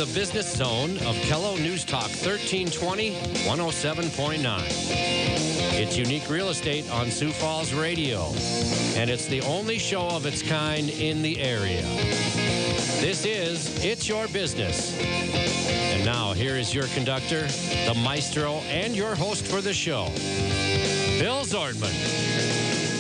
the business zone of Kello News Talk 1320, 107.9. It's Unique Real Estate on Sioux Falls Radio, and it's the only show of its kind in the area. This is It's Your Business. And now, here is your conductor, the maestro, and your host for the show, Bill Zordman.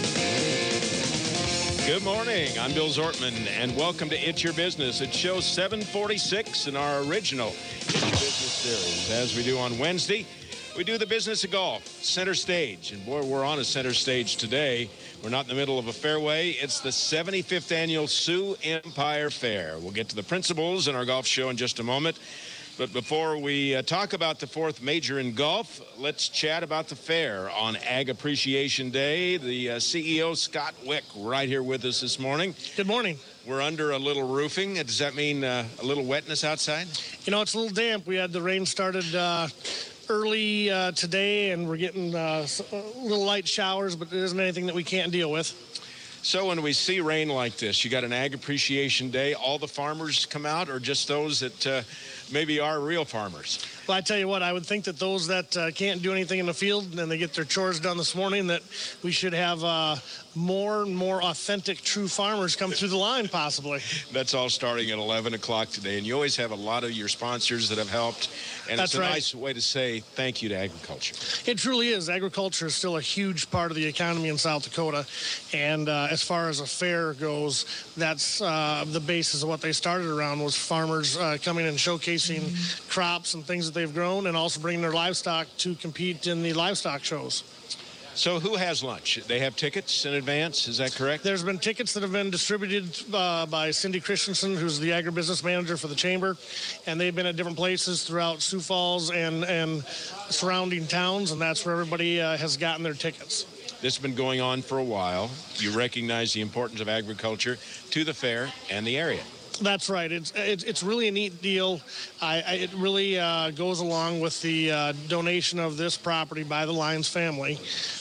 Good morning. I'm Bill Zortman, and welcome to It's Your Business. It's show 746 in our original It's Your Business series. As we do on Wednesday, we do the business of golf, center stage. And boy, we're on a center stage today. We're not in the middle of a fairway. It's the 75th annual Sioux Empire Fair. We'll get to the principals in our golf show in just a moment. But before we talk about the fourth major in golf, let's chat about the fair on Ag Appreciation Day. The CEO, Scott Wick, right here with us this morning. Good morning. We're under a little roofing. Does that mean a little wetness outside? You know, it's a little damp. We had the rain started early today, and we're getting little light showers, but there isn't anything that we can't deal with. So when we see rain like this, you got an Ag Appreciation Day, all the farmers come out, or just those that maybe are real farmers? Well, I tell you what, I would think that those that can't do anything in the field and they get their chores done this morning, that we should have more and more authentic, true farmers come through the line, possibly. That's all starting at 11 o'clock today, and you always have a lot of your sponsors that have helped, and That's it's a right. Nice way to say thank you to agriculture. It truly is. Agriculture is still a huge part of the economy in South Dakota, and as far as a fair goes, that's the basis of what they started around, was farmers coming and showcasing crops and things that they've grown, and also bringing their livestock to compete in the livestock shows. So who has lunch? They have tickets in advance, is that correct? There's been tickets that have been distributed by Cindy Christensen, who's the agribusiness manager for the chamber, and they've been at different places throughout Sioux Falls and surrounding towns, and that's where everybody has gotten their tickets. This has been going on for a while. You recognize the importance of agriculture to the fair and the area. That's right. It's really a neat deal. It really goes along with the donation of this property by the Lyons family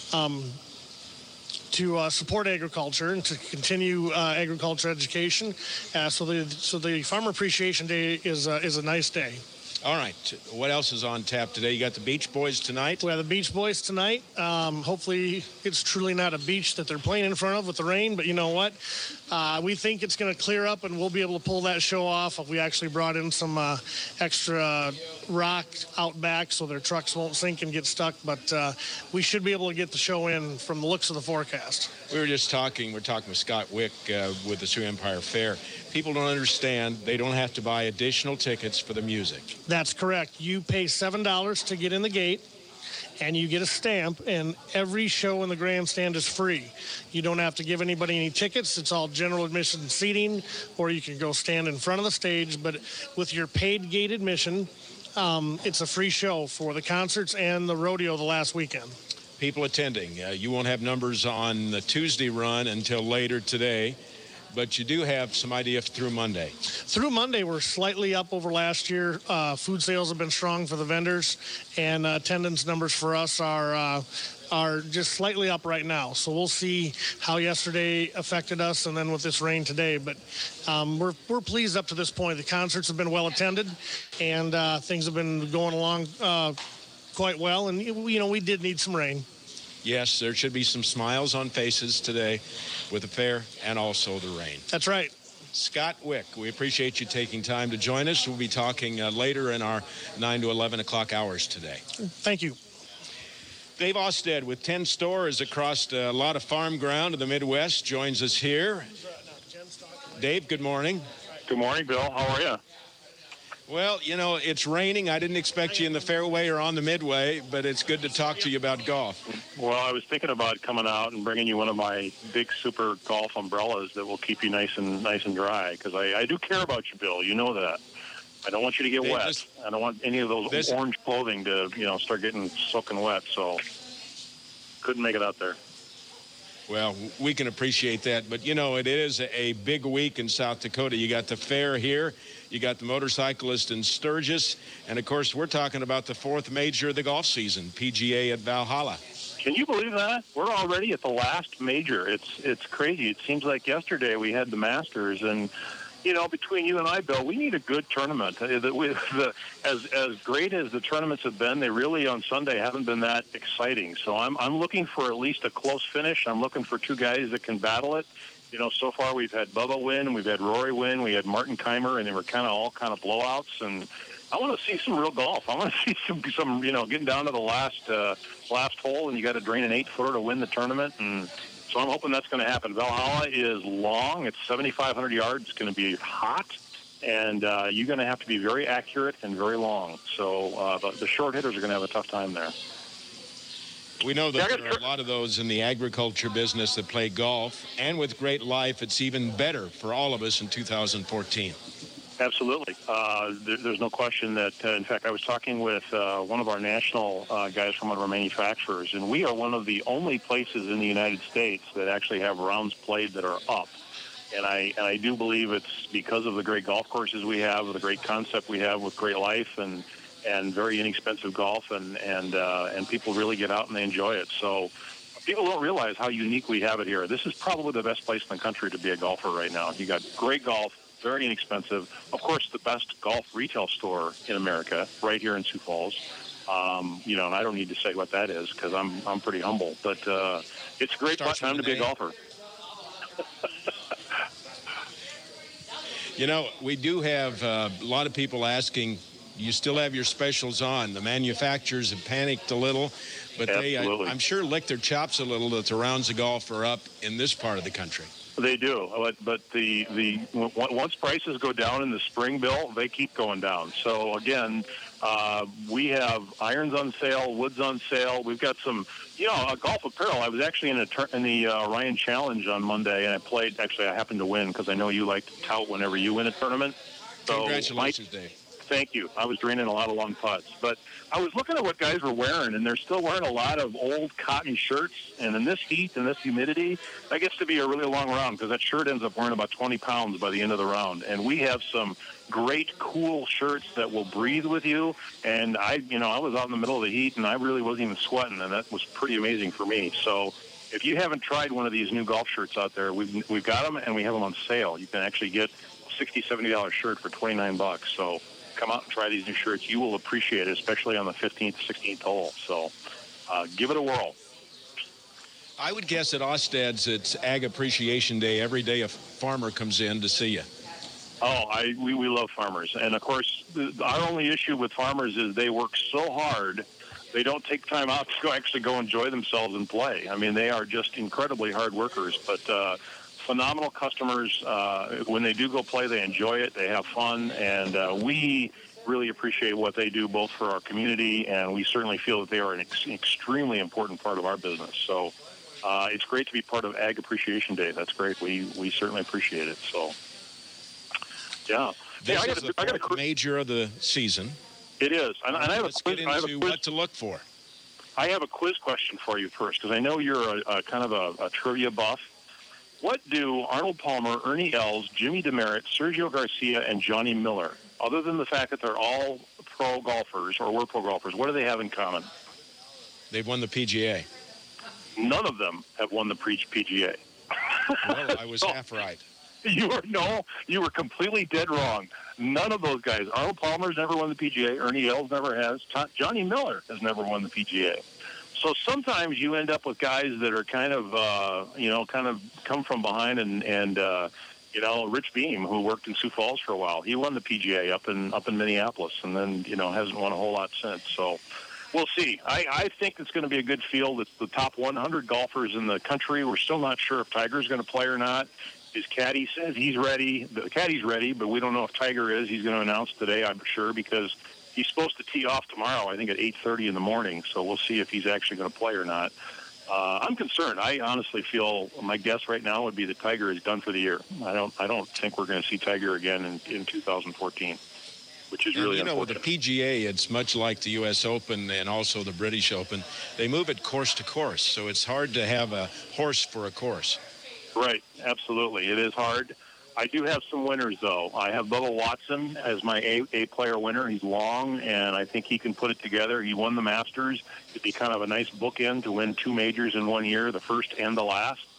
to support agriculture and to continue agriculture education. So the Farmer Appreciation Day is a nice day. All right. What else is on tap today? You got the Beach Boys tonight? We have the Beach Boys tonight. Hopefully it's truly not a beach that they're playing in front of with the rain, but you know what? We think it's going to clear up and we'll be able to pull that show off. We actually brought in some extra rock out back so their trucks won't sink and get stuck, but we should be able to get the show in from the looks of the forecast. We're talking with Scott Wick with the Sioux Empire Fair. People don't understand they don't have to buy additional tickets for the music. That's correct. You pay $7 to get in the gate, and you get a stamp, and every show in the grandstand is free. You don't have to give anybody any tickets. It's all general admission seating, or you can go stand in front of the stage. But with your paid gate admission, it's a free show for the concerts and the rodeo the last weekend. People attending. You won't have numbers on the Tuesday run until later today, but you do have some idea through Monday. Through Monday, we're slightly up over last year. Food sales have been strong for the vendors, and attendance numbers for us are just slightly up right now. So we'll see how yesterday affected us and then with this rain today. But we're pleased up to this point. The concerts have been well attended, and things have been going along quite well. And, you know, we did need some rain. Yes, there should be some smiles on faces today with the fair and also the rain. That's right. Scott Wick, we appreciate you taking time to join us. We'll be talking later in our 9 to 11 o'clock hours today. Thank you. Dave Osted with 10 stores across a lot of farm ground in the Midwest joins us here. Dave, good morning. Good morning, Bill. How are you? Well, you know, it's raining. I didn't expect you in the fairway or on the midway, but it's good to talk to you about golf. Well, I was thinking about coming out and bringing you one of my big super golf umbrellas that will keep you nice and dry, because I do care about you, Bill. You know that. I don't want you to get wet. I don't want any of those orange clothing to, start getting soaking wet, so couldn't make it out there. Well, we can appreciate that, but, it is a big week in South Dakota. You got the fair here. You got the motorcyclist in Sturgis. And, of course, we're talking about the fourth major of the golf season, PGA at Valhalla. Can you believe that? We're already at the last major. It's crazy. It seems like yesterday we had the Masters, and, between you and I, Bill, we need a good tournament. As great as the tournaments have been, they really on Sunday haven't been that exciting. So I'm looking for at least a close finish. I'm looking for two guys that can battle it. So far we've had Bubba win, we've had Rory win, we had Martin Keimer, and they were all blowouts. And I want to see some real golf. I want to see some getting down to the last hole, and you got to drain an 8-footer to win the tournament. And so I'm hoping that's going to happen. Valhalla is long. It's 7,500 yards. It's going to be hot, and you're going to have to be very accurate and very long. So the short hitters are going to have a tough time there. We know that there are a lot of those in the agriculture business that play golf, and with Great Life, it's even better for all of us in 2014. Absolutely. There's no question that, in fact, I was talking with one of our national guys from one of our manufacturers, and we are one of the only places in the United States that actually have rounds played that are up. And I do believe it's because of the great golf courses we have, the great concept we have with Great Life, and very inexpensive golf, and people really get out and they enjoy it. So people don't realize how unique we have it here. This is probably the best place in the country to be a golfer right now. You got great golf, very inexpensive. Of course, the best golf retail store in America, right here in Sioux Falls. And I don't need to say what that is because I'm pretty humble. But it's a great time to be a golfer. We do have a lot of people asking. You still have your specials on. The manufacturers have panicked a little, but I'm sure lick their chops a little that the rounds of golf are up in this part of the country. They do, but once prices go down in the spring, Bill, they keep going down. So again, we have irons on sale, woods on sale. We've got some, golf apparel. I was actually in the Ryan Challenge on Monday, and I played. Actually, I happened to win because I know you like to tout whenever you win a tournament. So congratulations, Dave. Thank you. I was draining a lot of long putts. But I was looking at what guys were wearing, and they're still wearing a lot of old cotton shirts. And in this heat and this humidity, that gets to be a really long round because that shirt ends up weighing about 20 pounds by the end of the round. And we have some great, cool shirts that will breathe with you. And I was out in the middle of the heat, and I really wasn't even sweating, and that was pretty amazing for me. So if you haven't tried one of these new golf shirts out there, we've got them, and we have them on sale. You can actually get a $60, $70 shirt for $29. So come out and try these new shirts. You will appreciate it, especially on the 15th, 16th hole. So give it a whirl. I would guess at Ostad's it's Ag Appreciation Day. Every day a farmer comes in to see you. Oh, we love farmers. And, of course, our only issue with farmers is they work so hard, they don't take time out to actually go enjoy themselves and play. I mean, they are just incredibly hard workers. But phenomenal customers. When they do go play, they enjoy it. They have fun. And we really appreciate what they do both for our community, and we certainly feel that they are an extremely important part of our business. So it's great to be part of Ag Appreciation Day. That's great. We certainly appreciate it. So, yeah. This is the fourth major of the season. It is. And I have Let's get into what to look for. I have a quiz question for you first, because I know you're a kind of a trivia buff. What do Arnold Palmer, Ernie Els, Jimmy DeMerit, Sergio Garcia, and Johnny Miller, other than the fact that they're all pro golfers or were pro golfers, what do they have in common? They've won the PGA. None of them have won the PGA. Well, I was half right. You were completely dead wrong. None of those guys. Arnold Palmer's never won the PGA. Ernie Els never has. Johnny Miller has never won the PGA. So sometimes you end up with guys that are kind of come from behind, and Rich Beam, who worked in Sioux Falls for a while, he won the PGA up in Minneapolis, and then hasn't won a whole lot since. So we'll see. I think it's going to be a good field. It's the top 100 golfers in the country. We're still not sure if Tiger's going to play or not. His caddy says he's ready. The caddy's ready, but we don't know if Tiger is. He's going to announce today, I'm sure, because he's supposed to tee off tomorrow, I think, at 8:30 in the morning. So we'll see if he's actually going to play or not. I'm concerned. I honestly feel my guess right now would be that Tiger is done for the year. I don't think we're going to see Tiger again in 2014, which is really unfortunate. With the PGA, it's much like the U.S. Open and also the British Open. They move it course to course, so it's hard to have a horse for a course. Right, absolutely. It is hard. I do have some winners, though. I have Bubba Watson as my A-player winner. He's long, and I think he can put it together. He won the Masters. It'd be kind of a nice bookend to win two majors in 1 year, the first and the last.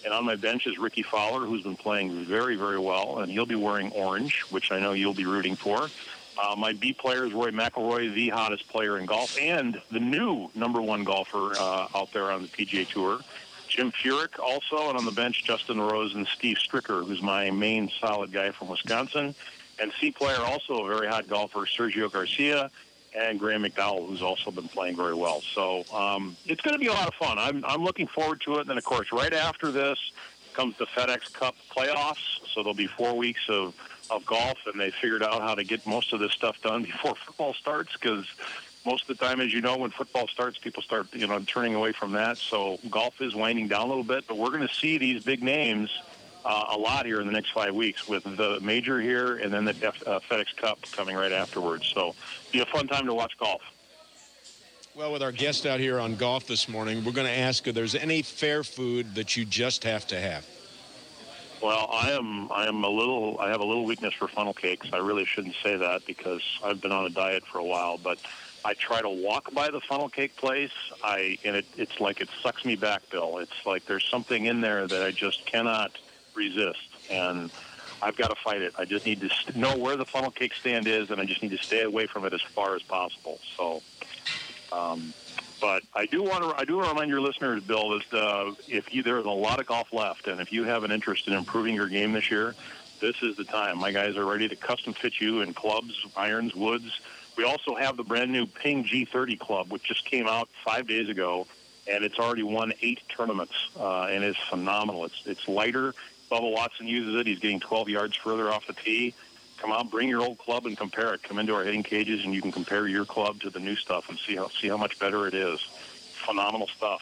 And on my bench is Ricky Fowler, who's been playing very, very well, and he'll be wearing orange, which I know you'll be rooting for. My B player is Rory McIlroy, the hottest player in golf, and the new #1 golfer out there on the PGA Tour. Jim Furyk also, and on the bench, Justin Rose and Steve Stricker, who's my main solid guy from Wisconsin. And C player, also a very hot golfer, Sergio Garcia, and Graham McDowell, who's also been playing very well. So it's going to be a lot of fun. I'm looking forward to it. And then, of course, right after this comes the FedEx Cup playoffs. So there'll be 4 weeks of golf, and they figured out how to get most of this stuff done before football starts, because most of the time, as you know, when football starts, people start, turning away from that. So golf is winding down a little bit, but we're going to see these big names a lot here in the next 5 weeks, with the major here and then the FedEx Cup coming right afterwards. So be a fun time to watch golf. Well, with our guest out here on golf this morning, we're going to ask if there's any fair food that you just have to have. Well, I have a little weakness for funnel cakes. I really shouldn't say that because I've been on a diet for a while, but I try to walk by the funnel cake place. It's like it sucks me back, Bill. It's like there's something in there that I just cannot resist, and I've got to fight it. I just need to know where the funnel cake stand is, and I just need to stay away from it as far as possible. So, but I do want to remind your listeners, Bill, that there's a lot of golf left, and if you have an interest in improving your game this year, this is the time. My guys are ready to custom fit you in clubs, irons, woods. We also have the brand new Ping G30 club, which just came out 5 days ago, and it's already won 8 tournaments, and it's phenomenal. It's lighter. Bubba Watson uses it. He's getting 12 yards further off the tee. Come out, bring your old club and compare it. Come into our hitting cages, and you can compare your club to the new stuff and see how much better it is. Phenomenal stuff.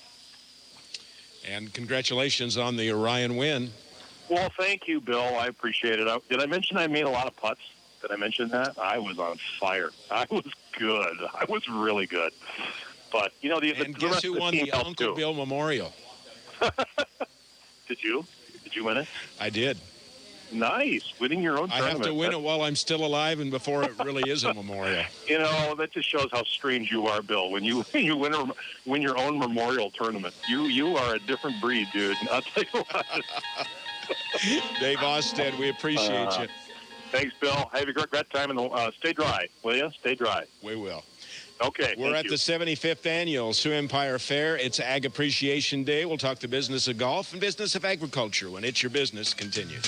And congratulations on the Orion win. Well, thank you, Bill. I appreciate it. Did I mention I made a lot of putts? Did I mention that? I was on fire. I was good. I was really good. But, and guess who won the Uncle Bill Memorial? Did you? Did you win it? I did. Nice. Winning your own tournament. I have to win it while I'm still alive and before it really is a memorial. That just shows how strange you are, Bill. When you win your own memorial tournament, you are a different breed, dude. I'll tell you what. Dave Austed, we appreciate you. Thanks, Bill. Have a great time, and stay dry, will you? Stay dry. We will. Okay. We're at the 75th Annual Sioux Empire Fair. It's Ag Appreciation Day. We'll talk the business of golf and business of agriculture when It's Your Business continues.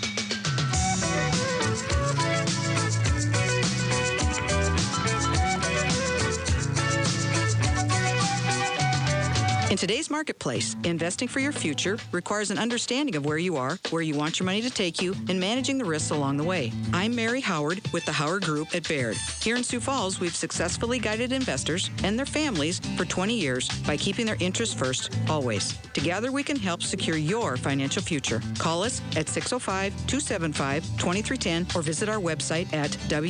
In today's marketplace, investing for your future requires an understanding of where you are, where you want your money to take you, and managing the risks along the way. I'm Mary Howard with the Howard Group at Baird. Here in Sioux Falls, we've successfully guided investors and their families for 20 years by keeping their interests first, always. Together, we can help secure your financial future. Call us at 605-275-2310 or visit our website at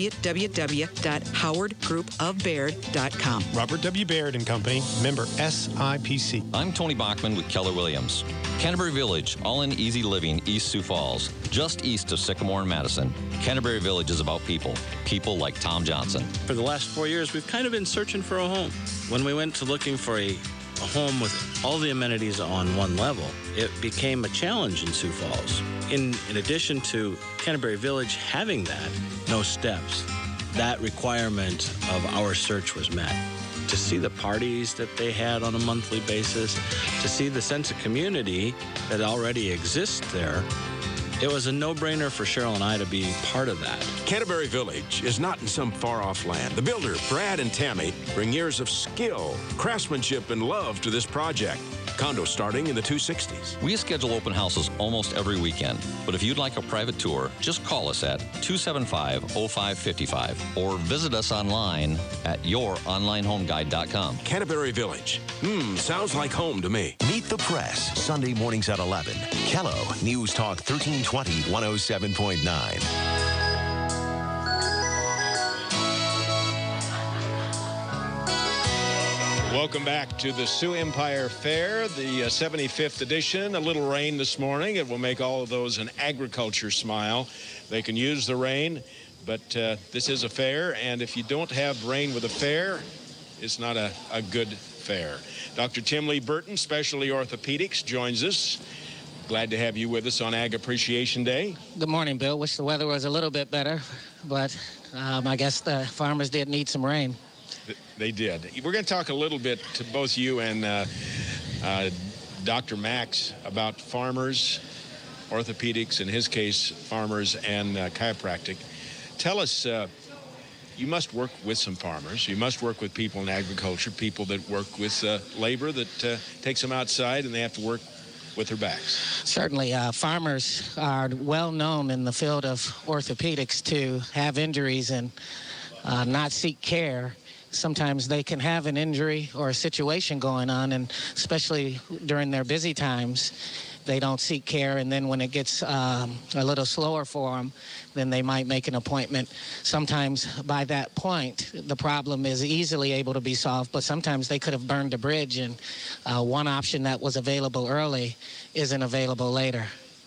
www.howardgroupofbaird.com. Robert W. Baird & Company, member SIPC. I'm Tony Bachman with Keller Williams. Canterbury Village, all in easy living, East Sioux Falls, just east of Sycamore and Madison. Canterbury Village is about people like Tom Johnson. For the last 4 years, we've kind of been searching for a home. When we went to looking for a home with all the amenities on one level, it became a challenge in Sioux Falls. In addition to Canterbury Village having that, no steps, that requirement of our search was met. To see the parties that they had on a monthly basis, to see the sense of community that already exists there, it was a no-brainer for Cheryl and I to be part of that. Canterbury Village is not in some far-off land. The builders, Brad and Tammy, bring years of skill, craftsmanship, and love to this project. Condos starting in the 260s. We schedule open houses almost every weekend, but if you'd like a private tour, just call us at 275-0555 or visit us online at youronlinehomeguide.com. Canterbury Village. Sounds like home to me. Meet the Press, Sunday mornings at 11. Kello, News Talk 1320, 107.9. Welcome back to the Sioux Empire Fair, the 75th edition. A little rain this morning. It will make all of those in agriculture smile. They can use the rain, but this is a fair, and if you don't have rain with a fair, it's not a good fair. Dr. Tim Lee Burton, Specialty Orthopedics, joins us. glad to have you with us on Ag Appreciation Day. Good morning, Bill. Wish the weather was a little bit better, but I guess the farmers did need some rain. They did. We're going to talk a little bit to both you and Dr. Max about farmers, orthopedics, in his case, farmers and chiropractic. Tell us, you must work with some farmers. You must work with people in agriculture, people that work with labor that takes them outside and they have to work with their backs. Certainly, farmers are well known in the field of orthopedics to have injuries and not seek care. Sometimes they can have an injury or a situation going on, and especially during their busy times, they don't seek care, and then when it gets a little slower for them, then they might make an appointment. Sometimes by that point, the problem is easily able to be solved, but sometimes they could have burned a bridge, and one option that was available early isn't available later.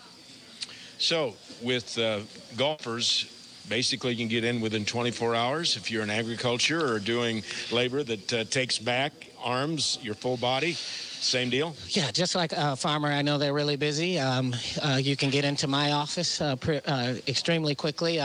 So with golfers, basically, you can get in within 24 hours if you're in agriculture or doing labor that takes back, arms, your full body. Same deal? Yeah, just like a farmer, I know they're really busy. You can get into my office extremely quickly.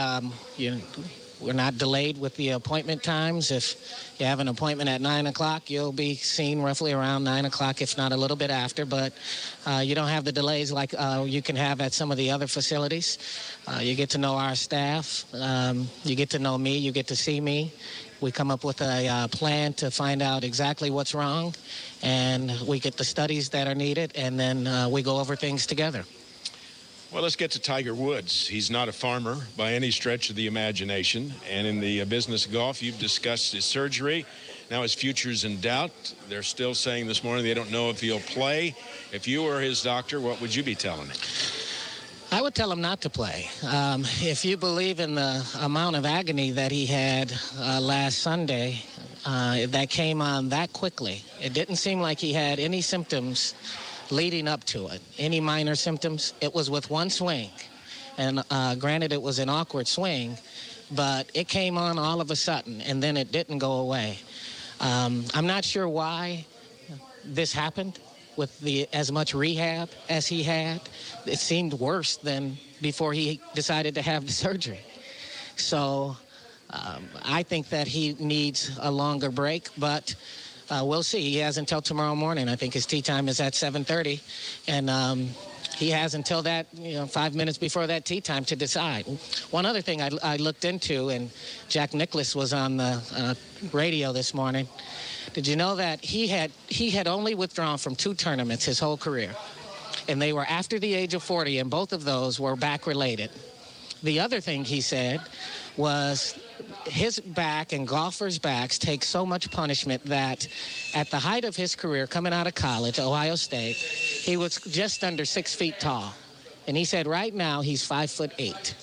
We're not delayed with the appointment times. If you have an appointment at 9 o'clock, you'll be seen roughly around 9 o'clock, if not a little bit after. But you don't have the delays like you can have at some of the other facilities. You get to know our staff. You get to know me. You get to see me. We come up with a plan to find out exactly what's wrong, and we get the studies that are needed, and then we go over things together. Well, let's get to Tiger Woods. He's not a farmer by any stretch of the imagination. And in the business of golf, you've discussed his surgery. Now his future's in doubt. They're still saying this morning they don't know if he'll play. If you were his doctor, what would you be telling him? I would tell him not to play. If you believe in the amount of agony that he had last Sunday, that came on that quickly. It didn't seem like he had any symptoms leading up to it, any minor symptoms. It was with one swing, and granted it was an awkward swing, but it came on all of a sudden, and then it didn't go away. I'm not sure why this happened with as much rehab as he had. It seemed worse than before he decided to have the surgery. So I think that he needs a longer break, but we'll see. He has until tomorrow morning. I think his tee time is at 7:30, and he has until that, 5 minutes before that tee time to decide. One other thing I looked into, and Jack Nicklaus was on the radio this morning. Did you know that he had only withdrawn from 2 tournaments his whole career, and they were after the age of 40, and both of those were back related. The other thing he said was his back and golfers' backs take so much punishment that at the height of his career, coming out of college, Ohio State, he was just under 6 feet tall. And he said right now he's 5'8".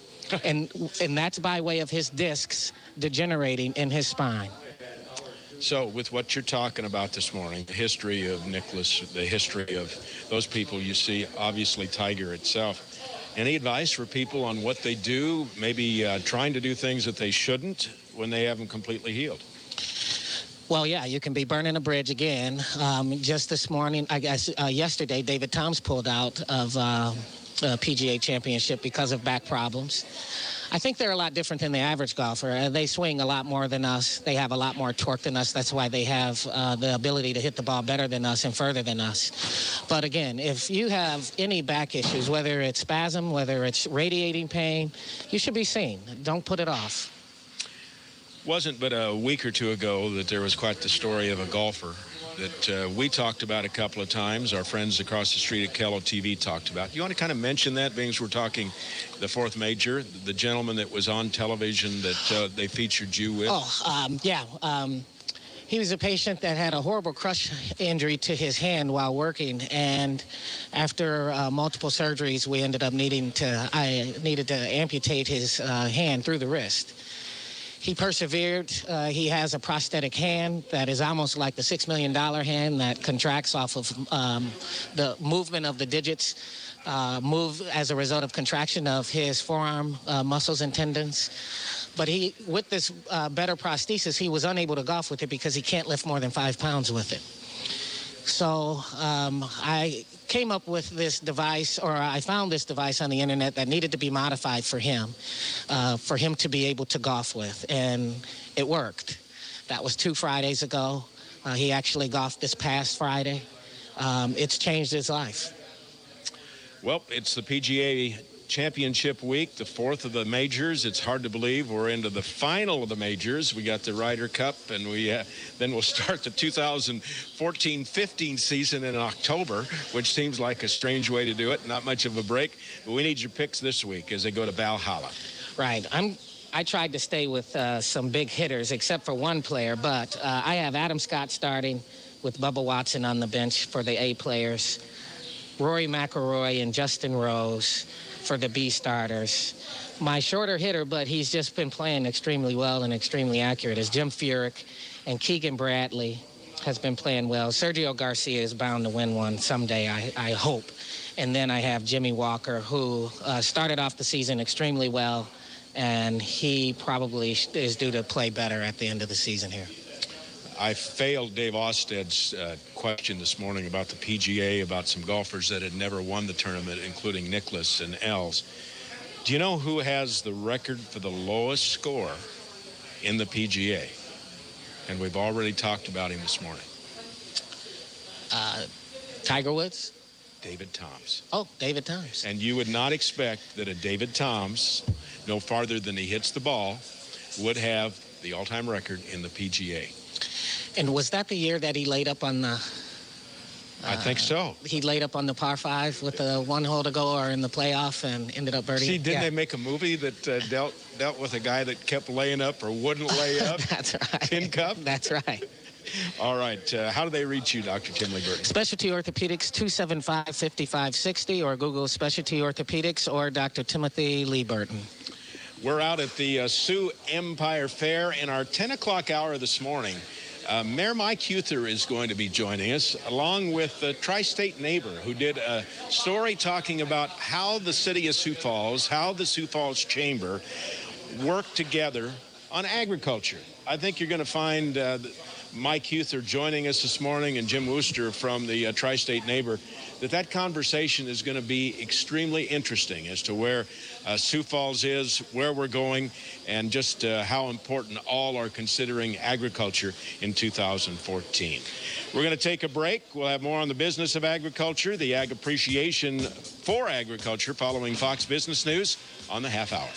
and that's by way of his discs degenerating in his spine. So with what you're talking about this morning, the history of Nicklaus, the history of those people you see, obviously Tiger itself, any advice for people on what they do, maybe trying to do things that they shouldn't when they haven't completely healed? Well, yeah, you can be burning a bridge again. Just this morning, I guess yesterday, David Toms pulled out of the PGA Championship because of back problems. I think they're a lot different than the average golfer. They swing a lot more than us. They have a lot more torque than us. That's why they have the ability to hit the ball better than us and further than us. But again, if you have any back issues, whether it's spasm, whether it's radiating pain, you should be seen. Don't put it off. Wasn't but a week or two ago that there was quite the story of a golfer that we talked about a couple of times. Our friends across the street at Kello TV talked about. You want to kind of mention that, being as we're talking the 4th major, the gentleman that was on television that they featured you with? He was a patient that had a horrible crush injury to his hand while working, and after multiple surgeries, I needed to amputate his hand through the wrist. He persevered. He has a prosthetic hand that is almost like the $6 million hand that contracts off of the movement of the digits, move as a result of contraction of his forearm muscles and tendons. But with this better prosthesis, he was unable to golf with it because he can't lift more than 5 pounds with it. So I came up with this device, or I found this device on the internet that needed to be modified for him to be able to golf with, and it worked. That was 2 Fridays ago. He actually golfed this past Friday. It's changed his life. Well, it's the PGA Championship week, the 4th of the majors. It's hard to believe we're into the final of the majors. We got the Ryder Cup, and then we'll start the 2014-15 season in October, which seems like a strange way to do it. Not much of a break, but we need your picks this week as they go to Valhalla. Right. I tried to stay with some big hitters, except for one player, but I have Adam Scott starting with Bubba Watson on the bench for the A players, Rory McIlroy and Justin Rose for the B starters. My shorter hitter, but he's just been playing extremely well and extremely accurate, is Jim Furyk, and Keegan Bradley has been playing well. Sergio Garcia is bound to win one someday, I hope. And then I have Jimmy Walker, who started off the season extremely well, and he probably is due to play better at the end of the season here. I failed Dave Osted's question this morning about the PGA, about some golfers that had never won the tournament, including Nicklaus and Els. Do you know who has the record for the lowest score in the PGA? And we've already talked about him this morning. Tiger Woods? David Toms. Oh, David Toms. And you would not expect that a David Toms, no farther than he hits the ball, would have the all-time record in the PGA. And was that the year that he laid up on the... I think so. He laid up on the par 5 with the 1 hole to go, or in the playoff, and ended up birdie. See, didn't they make a movie that dealt with a guy that kept laying up or wouldn't lay up? That's right. Tin Cup? That's right. All right. How do they reach you, Dr. Tim Lee Burton? Specialty Orthopedics, 275-5560, or Google Specialty Orthopedics, or Dr. Timothy Lee Burton. We're out at the Sioux Empire Fair in our 10 o'clock hour this morning. Mayor Mike Huther is going to be joining us, along with the Tri-State Neighbor, who did a story talking about how the city of Sioux Falls, how the Sioux Falls Chamber work together on agriculture. I think you're going to find Mike Huther joining us this morning, and Jim Wooster from the Tri-State Neighbor, that conversation is going to be extremely interesting as to where Sioux Falls is, where we're going, and just how important all are considering agriculture in 2014. We're going to take a break. We'll have more on the business of agriculture, the ag appreciation for agriculture, following Fox Business News on the half hour.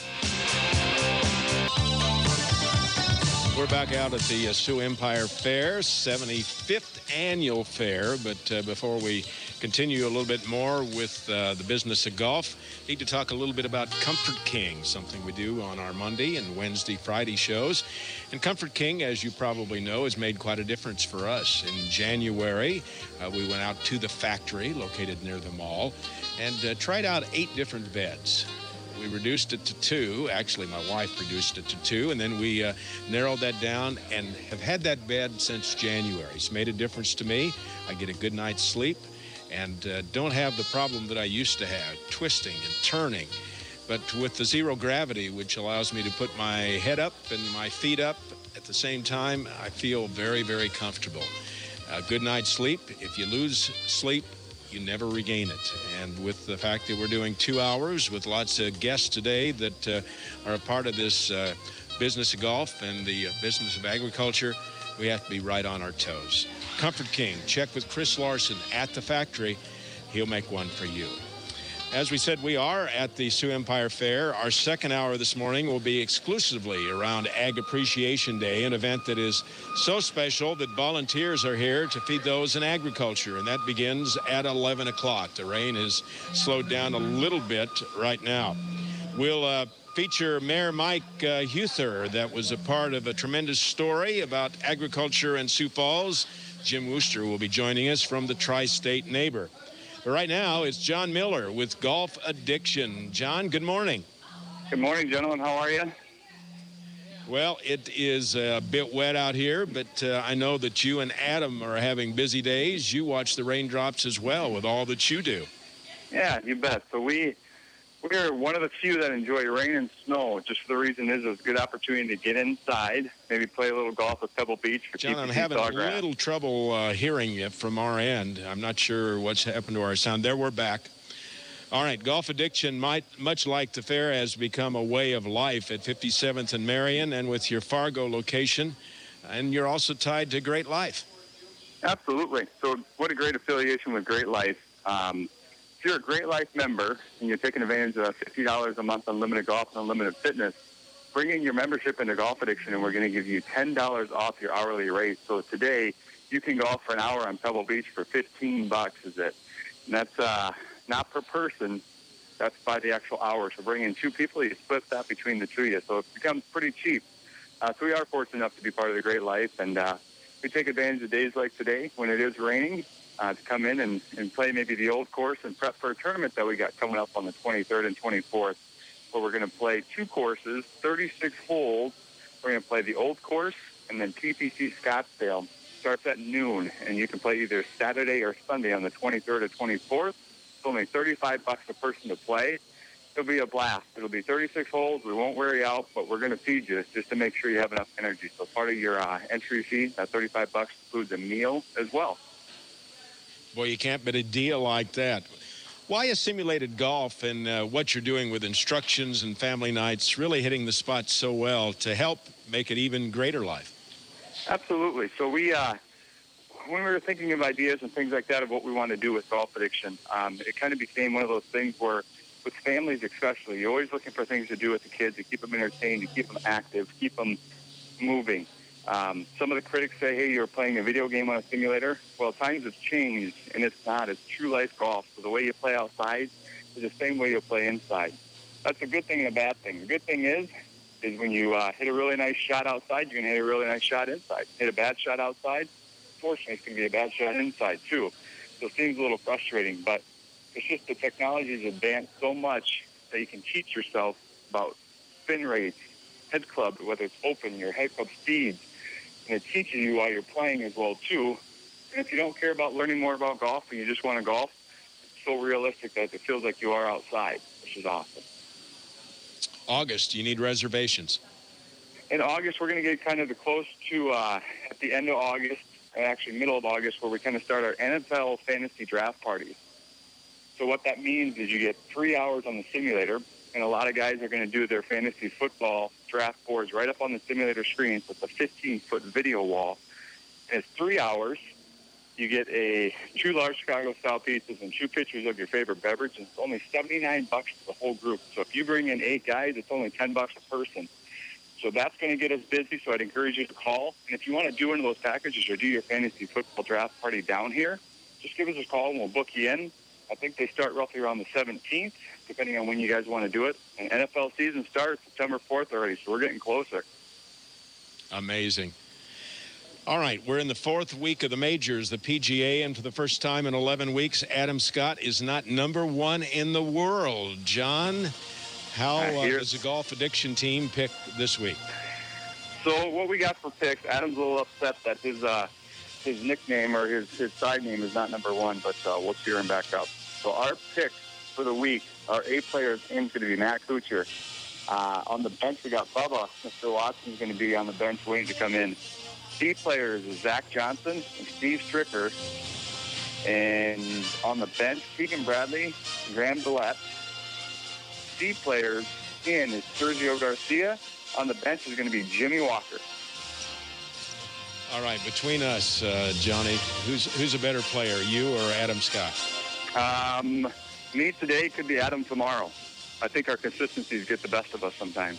We're back out at the Sioux Empire Fair, 75th annual fair. But before we continue a little bit more with the business of golf, need to talk a little bit about Comfort King, something we do on our Monday and Wednesday, Friday shows. And Comfort King, as you probably know, has made quite a difference for us. In January, we went out to the factory located near the mall and tried out 8 different beds. We reduced it to 2. Actually, my wife reduced it to 2, and then we narrowed that down and have had that bed since January. It's made a difference to me. I get a good night's sleep and don't have the problem that I used to have, twisting and turning. But with the zero gravity, which allows me to put my head up and my feet up at the same time, I feel very, very comfortable. A good night's sleep. If you lose sleep, you never regain it. And with the fact that we're doing 2 hours with lots of guests today that are a part of this business of golf and the business of agriculture, we have to be right on our toes. Comfort King, check with Chris Larson at the factory. He'll make one for you. As we said, we are at the Sioux Empire Fair. Our second hour this morning will be exclusively around Ag Appreciation Day, an event that is so special that volunteers are here to feed those in agriculture, and that begins at 11 o'clock. The rain has slowed down a little bit right now. We'll feature Mayor Mike Huther. That was a part of a tremendous story about agriculture in Sioux Falls. Jim Wooster will be joining us from the Tri-State Neighbor. But right now, it's John Miller with Golf Addiction. John, good morning. Good morning, gentlemen. How are you? Well, it is a bit wet out here, but I know that you and Adam are having busy days. You watch the raindrops as well with all that you do. Yeah, you bet. So we're We're one of the few that enjoy rain and snow. Just for the reason is it's a good opportunity to get inside, maybe play a little golf at Pebble Beach. John, I'm having a little trouble hearing you from our end. I'm not sure what's happened to our sound. There, we're back. All right, Golf Addiction, much like the fair, has become a way of life at 57th and Marion and with your Fargo location. And you're also tied to Great Life. Absolutely. So what a great affiliation with Great Life. If you're a Great Life member and you're taking advantage of $50 a month unlimited golf and unlimited fitness, bring in your membership into Golf Addiction and we're going to give you $10 off your hourly rate. So today you can golf for an hour on Pebble Beach for $15 is it. And that's not per person. That's by the actual hour. So bring in 2 people, you split that between the 2 of you. So it becomes pretty cheap. So we are fortunate enough to be part of the Great Life. And we take advantage of days like today when it is raining to come in and play maybe the old course and prep for a tournament that we got coming up on the 23rd and 24th, where we're going to play 2 courses, 36 holes. We're going to play the old course and then PPC Scottsdale. Starts at noon, and you can play either Saturday or Sunday on the 23rd or 24th. It's only $35 a person to play. It'll be a blast. It'll be 36 holes. We won't wear you out, but we're going to feed you just to make sure you have enough energy. So part of your entry fee, that $35 includes a meal as well. Boy, you can't beat a deal like that. Why is simulated golf and what you're doing with instructions and family nights really hitting the spot so well to help make it even greater life? Absolutely. So we, when we were thinking of ideas and things like that of what we want to do with Golf Addiction, it kind of became one of those things where with families especially, you're always looking for things to do with the kids to keep them entertained, to keep them active, keep them moving. Some of the critics say, hey, you're playing a video game on a simulator. Well, times have changed, and it's not. It's true life golf. So the way you play outside is the same way you'll play inside. That's a good thing and a bad thing. The good thing is when you hit a really nice shot outside, you're going to hit a really nice shot inside. Hit a bad shot outside, fortunately, it's going to be a bad shot inside, too. So it seems a little frustrating, but it's just the technology has advanced so much that you can teach yourself about spin rates, head club, whether it's open, your head club speeds, and it teaches you while you're playing as well, too. And if you don't care about learning more about golf and you just want to golf, it's so realistic that it feels like you are outside, which is awesome. August, you need reservations. In August, we're going to get kind of close to at the end of August, actually middle of August, where we kind of start our NFL fantasy draft parties. So what that means is you get 3 hours on the simulator, and a lot of guys are going to do their fantasy football draft boards right up on the simulator screen with a 15-foot video wall. And it's 3 hours. You get 2 large Chicago-style pizzas and 2 pictures of your favorite beverage, and it's only $79 for the whole group. So if you bring in 8 guys, it's only $10 a person. So that's going to get us busy, so I'd encourage you to call. And if you want to do one of those packages or do your fantasy football draft party down here, just give us a call and we'll book you in. I think they start roughly around the 17th, depending on when you guys want to do it. And NFL season starts September 4th already, so we're getting closer. Amazing. All right, we're in the 4th week of the majors, the PGA, and for the first time in 11 weeks, Adam Scott is not number 1 in the world. John, how does the Golf Addiction team pick this week? So what we got for picks, Adam's a little upset that his nickname or his side name is not number 1, but we'll cheer him back up. So our picks for the week, our A players in going to be Matt Kuchar. On the bench, we got Bubba. Mr. Watson's going to be on the bench waiting to come in. C players is Zach Johnson and Steve Stricker. And on the bench, Keegan Bradley, Graham Gillette. C players in is Sergio Garcia. On the bench is going to be Jimmy Walker. All right, between us, Johnny, who's a better player, you or Adam Scott? Me today could be Adam tomorrow. I think our consistencies get the best of us sometimes.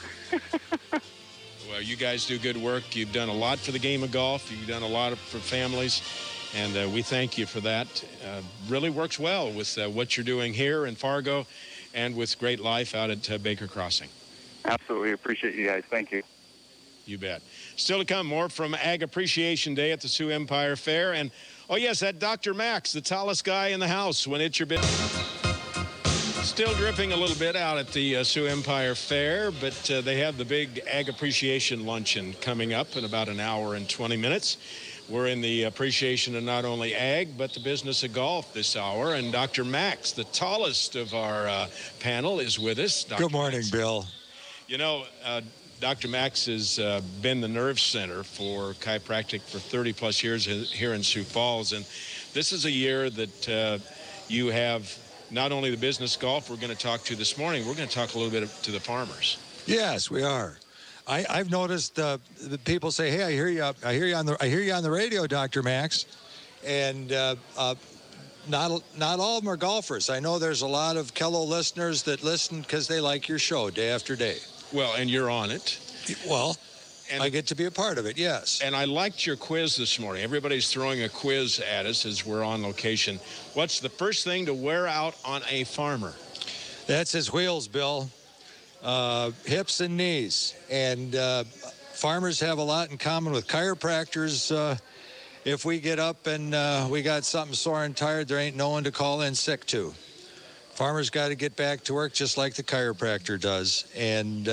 Well, you guys do good work. You've done a lot for the game of golf. You've done a lot for families, and we thank you for that. Really works well with what you're doing here in Fargo and with Great Life out at Baker Crossing. Absolutely. Appreciate you guys. Thank you. You bet. Still to come, more from Ag Appreciation Day at the Sioux Empire Fair. And, oh, yes, that Dr. Max, the tallest guy in the house when it's your business. Still dripping a little bit out at the Sioux Empire Fair, but they have the big Ag Appreciation Luncheon coming up in about an hour and 20 minutes. We're in the appreciation of not only ag, but the business of golf this hour. And Dr. Max, the tallest of our panel, is with us. Dr. Good morning, Max. Bill. You know, Dr. Max has been the nerve center for chiropractic for 30-plus years here in Sioux Falls. And this is a year that you have not only the business golf we're going to talk to this morning, we're going to talk a little bit to the farmers. Yes, we are. I've noticed the people say, "Hey, I hear you on the radio, Dr. Max," and not all of them are golfers. I know there's a lot of Kello listeners that listen because they like your show day after day. Well, and you're on it. Well, and I get to be a part of it, yes. And I liked your quiz this morning. Everybody's throwing a quiz at us as we're on location. What's the first thing to wear out on a farmer? That's his wheels, Bill. Hips and knees. And farmers have a lot in common with chiropractors. If we get up and we got something sore and tired, there ain't no one to call in sick to. Farmers got to get back to work just like the chiropractor does. And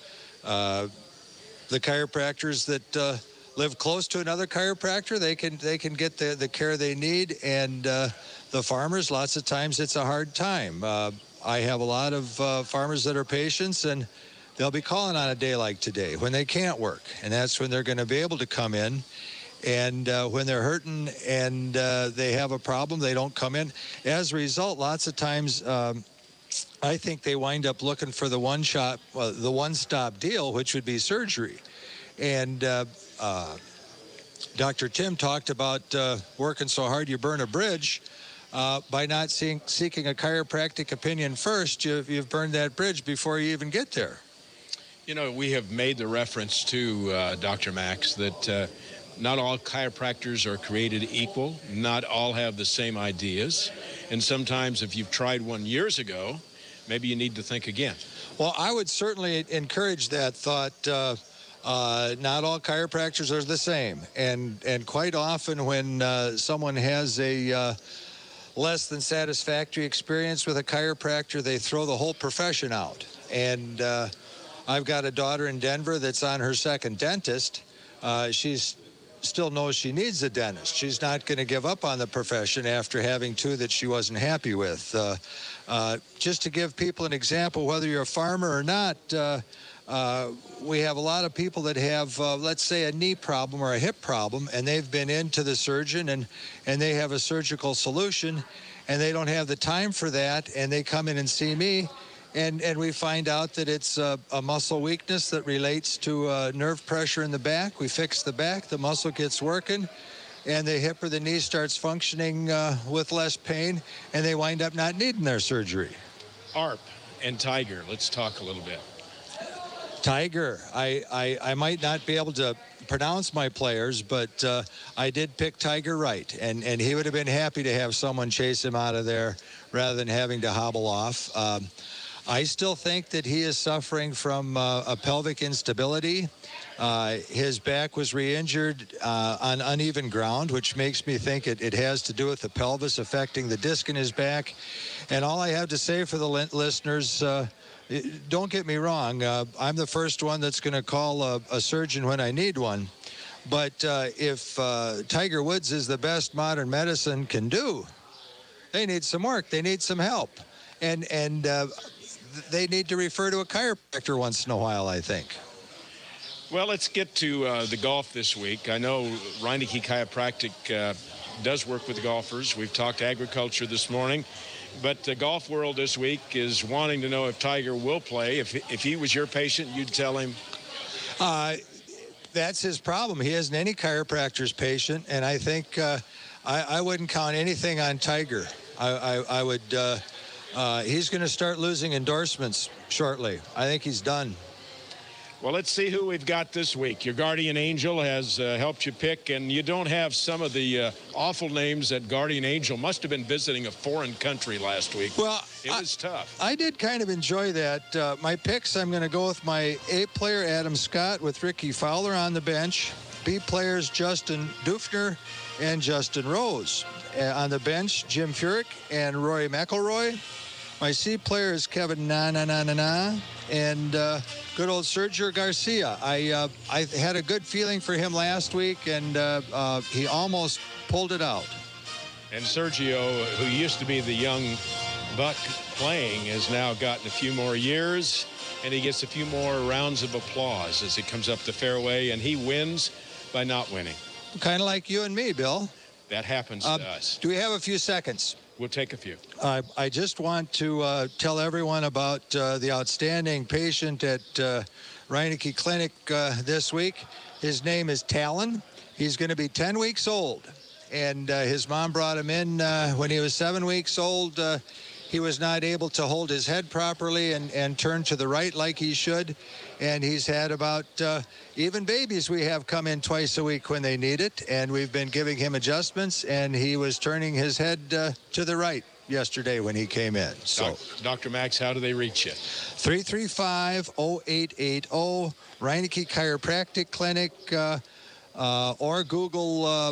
the chiropractors that live close to another chiropractor, they can get the care they need. And the farmers, lots of times it's a hard time. I have a lot of farmers that are patients, and they'll be calling on a day like today when they can't work. And that's when they're going to be able to come in. And when they're hurting and they have a problem, they don't come in. As a result, lots of times I think they wind up looking for the one-stop deal, which would be surgery. And Dr. Tim talked about working so hard you burn a bridge. By not seeking a chiropractic opinion first, you've burned that bridge before you even get there. You know, we have made the reference to Dr. Max that not all chiropractors are created equal. Not all have the same ideas. And sometimes if you've tried one years ago, maybe you need to think again. Well, I would certainly encourage that thought. Not all chiropractors are the same. And quite often when someone has a less than satisfactory experience with a chiropractor, they throw the whole profession out. And I've got a daughter in Denver that's on her second dentist. She's still knows she needs a dentist. She's not going to give up on the profession after having two that she wasn't happy with. Just to give people an example, whether you're a farmer or not, we have a lot of people that have, let's say, a knee problem or a hip problem, and they've been into the surgeon, and they have a surgical solution, and they don't have the time for that, and they come in and see me, and we find out that it's a muscle weakness that relates to nerve pressure in the back. We fix the back, the muscle gets working, and the hip or the knee starts functioning with less pain, and they wind up not needing their surgery. ARP and Tiger, let's talk a little bit. Tiger, I might not be able to pronounce my players, but I did pick Tiger right, and he would have been happy to have someone chase him out of there rather than having to hobble off. I still think that he is suffering from a pelvic instability. His back was re-injured on uneven ground, which makes me think it has to do with the pelvis affecting the disc in his back. And all I have to say for the listeners, don't get me wrong, I'm the first one that's going to call a surgeon when I need one. But if Tiger Woods is the best modern medicine can do, they need some work. They need some help. And they need to refer to a chiropractor once in a while, I think. Well, let's get to the golf this week. I know Reineke Chiropractic does work with golfers. We've talked agriculture this morning. But the golf world this week is wanting to know if Tiger will play. If he was your patient, you'd tell him? That's his problem. He isn't any chiropractor's patient, and I think I wouldn't count anything on Tiger. I would. He's going to start losing endorsements shortly. I think he's done. Well, let's see who we've got this week. Your guardian angel has helped you pick, and you don't have some of the awful names that guardian angel must have been visiting a foreign country last week. Well, it was tough. I did kind of enjoy that. My picks, I'm going to go with my A player, Adam Scott, with Ricky Fowler on the bench. B players, Justin Dufner and Justin Rose. On the bench, Jim Furyk and Rory McIlroy. My C player is Kevin Na, and good old Sergio Garcia. I had a good feeling for him last week, and he almost pulled it out. And Sergio, who used to be the young buck playing, has now gotten a few more years, and he gets a few more rounds of applause as he comes up the fairway, and he wins by not winning. Kind of like you and me, Bill. That happens to us. Do we have a few seconds? We'll take a few. I just want to tell everyone about the outstanding patient at Reineke Clinic this week. His name is Talon. He's going to be 10 weeks old. And his mom brought him in when he was 7 weeks old. He was not able to hold his head properly and turn to the right like he should. And he's had about, even babies we have come in twice a week when they need it. And we've been giving him adjustments, and he was turning his head to the right yesterday when he came in. So, Dr. Max, how do they reach you? 335-0880, Reineke Chiropractic Clinic, or Google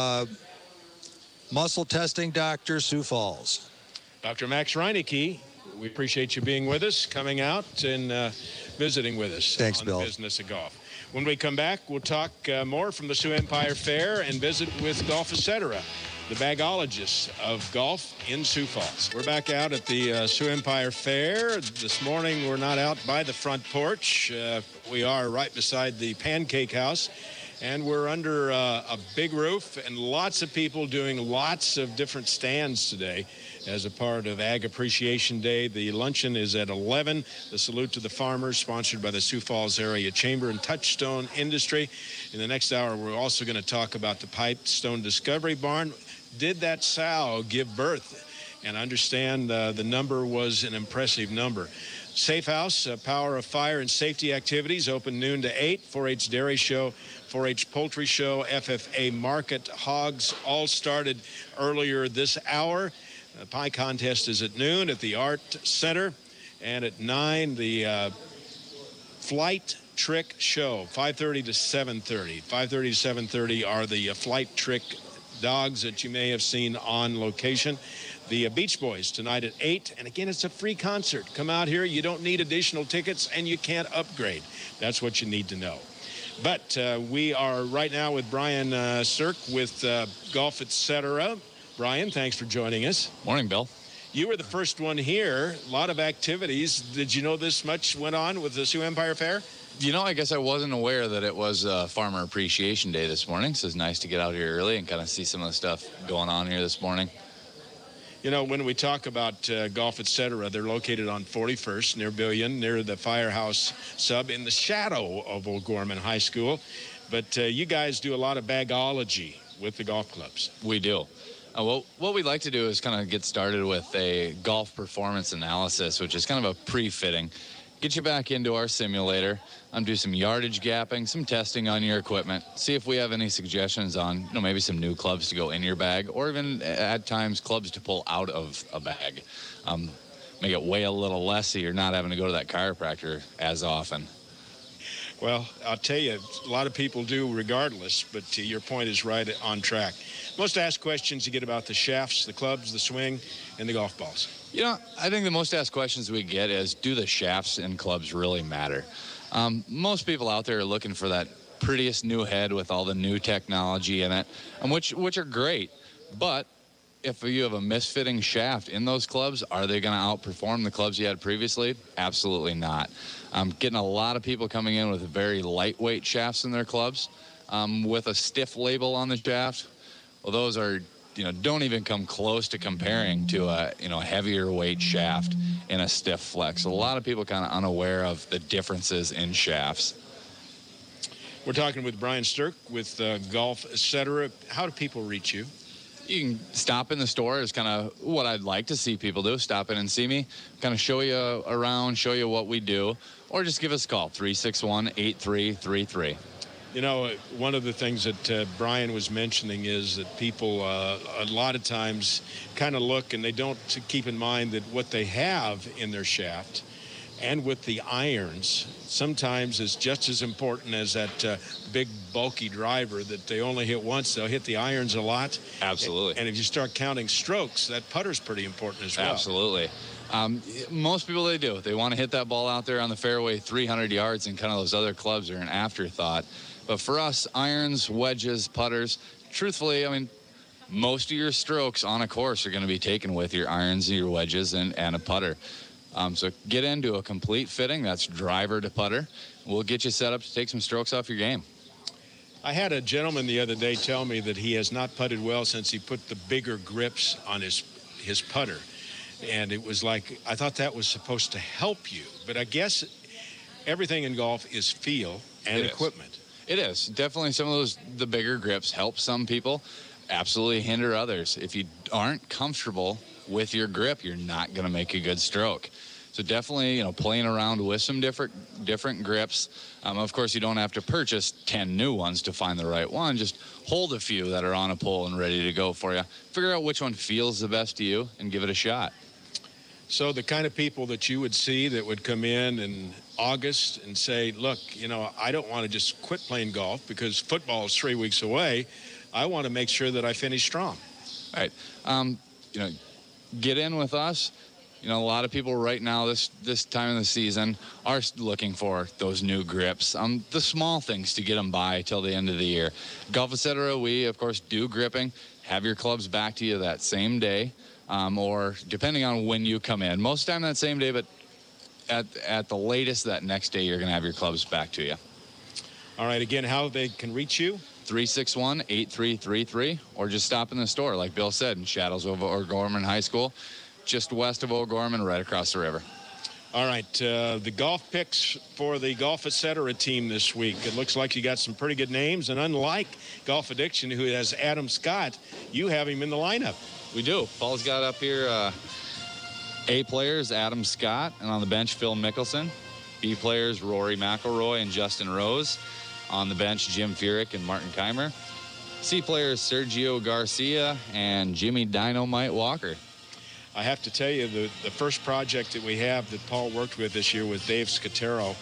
muscle testing doctor, Sioux Falls. Dr. Max Reineke, we appreciate you being with us, coming out and visiting with us. Thanks, on Bill. The Business of Golf. When we come back, we'll talk more from the Sioux Empire Fair and visit with Golf Etc., the bagologists of golf in Sioux Falls. We're back out at the Sioux Empire Fair. This morning, we're not out by the front porch. We are right beside the Pancake House. And we're under a big roof, and lots of people doing lots of different stands today as a part of Ag Appreciation Day. The luncheon is at 11. The Salute to the Farmers, sponsored by the Sioux Falls Area Chamber and Touchstone Industry. In the next hour, we're also going to talk about the Pipestone Discovery Barn. Did that sow give birth? And understand the number was an impressive number. Safe House, Power of Fire and Safety Activities, open noon to 8. 4-H Dairy Show, 4-H Poultry Show, FFA Market, Hogs, all started earlier this hour. The pie contest is at noon at the Art Center. And at 9, the Flight Trick Show, 5:30 to 7:30. 5:30 to 7:30 are the Flight Trick dogs that you may have seen on location. The Beach Boys tonight at 8. And again, it's a free concert. Come out here. You don't need additional tickets, and you can't upgrade. That's what you need to know. But we are right now with Brian Sirk with Golf Etc. Brian, thanks for joining us. Morning, Bill. You were the first one here. A lot of activities. Did you know this much went on with the Sioux Empire Fair? You know, I guess I wasn't aware that it was Farmer Appreciation Day this morning, so it's nice to get out here early and kind of see some of the stuff going on here this morning. You know, when we talk about Golf Etc., they're located on 41st near Billion, near the Firehouse Sub, in the shadow of O'Gorman High School. But you guys do a lot of bagology with the golf clubs. We do. Well, what we'd like to do is kind of get started with a golf performance analysis, which is kind of a pre-fitting. Get you back into our simulator, do some yardage gapping, some testing on your equipment, see if we have any suggestions on, maybe some new clubs to go in your bag, or even at times clubs to pull out of a bag. Make it weigh a little less so you're not having to go to that chiropractor as often. Well, I'll tell you, a lot of people do regardless, but your point is right on track. Most asked questions you get about the shafts, the clubs, the swing, and the golf balls. You know, I think the most asked questions we get is, do the shafts and clubs really matter? Most people out there are looking for that prettiest new head with all the new technology in it, which are great. But if you have a misfitting shaft in those clubs, are they going to outperform the clubs you had previously? Absolutely not. I'm getting a lot of people coming in with very lightweight shafts in their clubs with a stiff label on the shaft. Well, those are, don't even come close to comparing to a, heavier weight shaft in a stiff flex. A lot of people kind of unaware of the differences in shafts. We're talking with Brian Stirk with Golf Etc. How do people reach you? You can stop in the store is kind of what I'd like to see people do. Stop in and see me, kind of show you around, show you what we do, or just give us a call, 361-8333. One of the things that Brian was mentioning is that people a lot of times kind of look and they don't keep in mind that what they have in their shaft and with the irons sometimes is just as important as that big bulky driver that they only hit once. They'll hit the irons a lot. Absolutely. And if you start counting strokes, that putter's pretty important as well. Absolutely. Most people, they do. They want to hit that ball out there on the fairway 300 yards, and kind of those other clubs are an afterthought. But for us, irons, wedges, putters, truthfully, I mean, most of your strokes on a course are going to be taken with your irons, your wedges, and a putter. So get into a complete fitting. That's driver to putter. We'll get you set up to take some strokes off your game. I had a gentleman the other day tell me that he has not putted well since he put the bigger grips on his putter. And it was like, I thought that was supposed to help you. But I guess everything in golf is feel and equipment. It is. Definitely some of the bigger grips help some people, absolutely hinder others. If you aren't comfortable with your grip, you're not going to make a good stroke. So definitely, playing around with some different grips. Of course, you don't have to purchase 10 new ones to find the right one. Just hold a few that are on a pull and ready to go for you. Figure out which one feels the best to you and give it a shot. So the kind of people that you would see that would come in August and say, look, I don't want to just quit playing golf because football is 3 weeks away. I want to make sure that I finish strong. All right. Get in with us. A lot of people right now, this time of the season, are looking for those new grips, the small things to get them by till the end of the year. Golf Etc., we, of course, do gripping. Have your clubs back to you that same day. Or depending on when you come in. Most of the time that same day, but at the latest that next day, you're going to have your clubs back to you. All right, again, how they can reach you? 361-8333, or just stop in the store, like Bill said, in Shadows of O'Gorman High School, just west of O'Gorman, right across the river. All right, the golf picks for the Golf Etc. team this week. It looks like you got some pretty good names, and unlike Golf Addiction, who has Adam Scott, you have him in the lineup. We do. Paul's got up here A players, Adam Scott, and on the bench, Phil Mickelson. B players, Rory McIlroy and Justin Rose. On the bench, Jim Furyk and Martin Keimer. C players, Sergio Garcia and Jimmy Dynamite Walker. I have to tell you, the first project that we have that Paul worked with this year with Dave Scatero,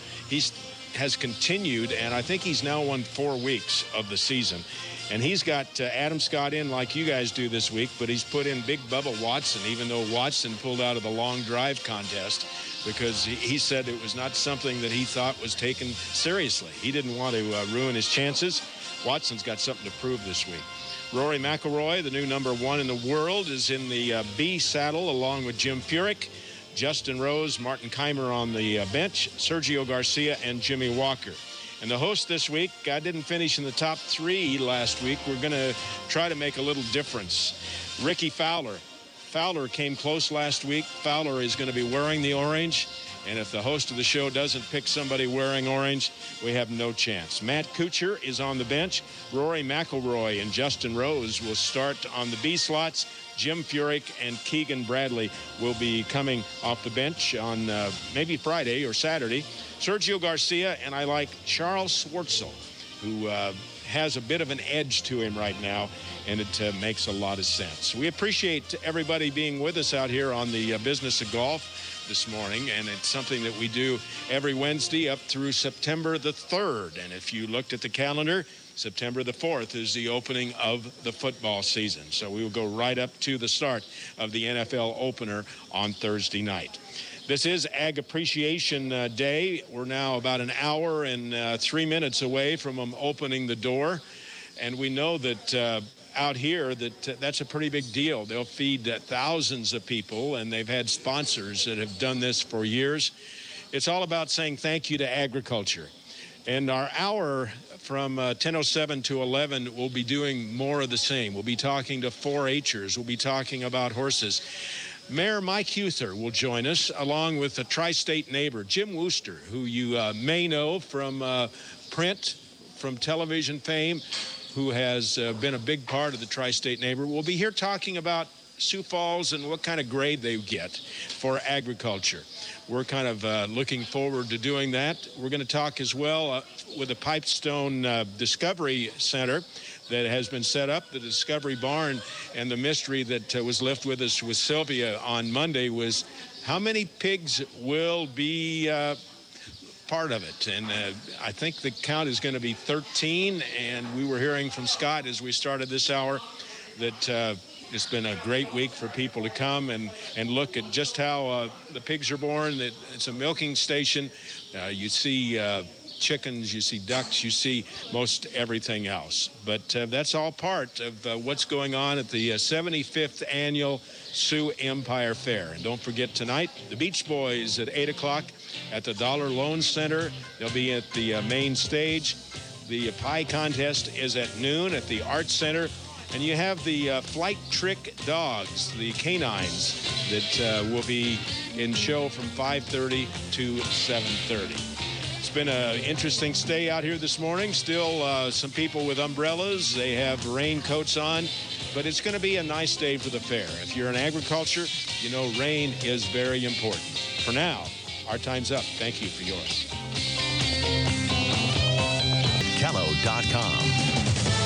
has continued, and I think he's now won 4 weeks of the season. And he's got Adam Scott in like you guys do this week, but he's put in Big Bubba Watson, even though Watson pulled out of the long drive contest because he said it was not something that he thought was taken seriously. He didn't want to ruin his chances. Watson's got something to prove this week. Rory McIlroy, the new #1 in the world, is in the B saddle along with Jim Furyk, Justin Rose, Martin Keimer on the bench, Sergio Garcia, and Jimmy Walker. And the host this week, I didn't finish in the top 3 last week. We're going to try to make a little difference. Ricky Fowler. Fowler came close last week. Fowler is going to be wearing the orange. And if the host of the show doesn't pick somebody wearing orange, we have no chance. Matt Kuchar is on the bench. Rory McIlroy and Justin Rose will start on the B slots. Jim Furyk and Keegan Bradley will be coming off the bench on maybe Friday or Saturday. Sergio Garcia, and I like Charles Schwartzel, who has a bit of an edge to him right now, and it makes a lot of sense. We appreciate everybody being with us out here on the Business of Golf this morning, and it's something that we do every Wednesday up through September the 3rd. And if you looked at the calendar, September the 4th is the opening of the football season. So we will go right up to the start of the NFL opener on Thursday night. This is Ag Appreciation Day. We're now about an hour and 3 minutes away from them opening the door. And we know that out here that's a pretty big deal. They'll feed thousands of people, and they've had sponsors that have done this for years. It's all about saying thank you to agriculture. And our hour from 10:07 to 11, we'll be doing more of the same. We'll be talking to 4-H'ers. We'll be talking about horses. Mayor Mike Huther will join us, along with a tri-state neighbor, Jim Wooster, who you may know from print, from television fame, who has been a big part of the tri-state neighbor. We'll be here talking about Sioux Falls and what kind of grade they get for agriculture. We're kind of looking forward to doing that. We're going to talk as well with the Pipestone Discovery Center that has been set up, the Discovery Barn, and the mystery that was left with us with Sylvia on Monday was how many pigs will be part of it. And I think the count is going to be 13, and we were hearing from Scott as we started this hour that It's been a great week for people to come and look at just how the pigs are born. It's a milking station. You see chickens, you see ducks, you see most everything else. But that's all part of what's going on at the 75th Annual Sioux Empire Fair. And don't forget tonight, the Beach Boys at 8 o'clock at the Dollar Loan Center. They'll be at the main stage. The pie contest is at noon at the Arts Center. And you have the Flight Trick Dogs, the canines, that will be in show from 5:30 to 7:30. It's been an interesting stay out here this morning. Still some people with umbrellas. They have raincoats on. But it's going to be a nice day for the fair. If you're in agriculture, you know rain is very important. For now, our time's up. Thank you for yours. Kello.com.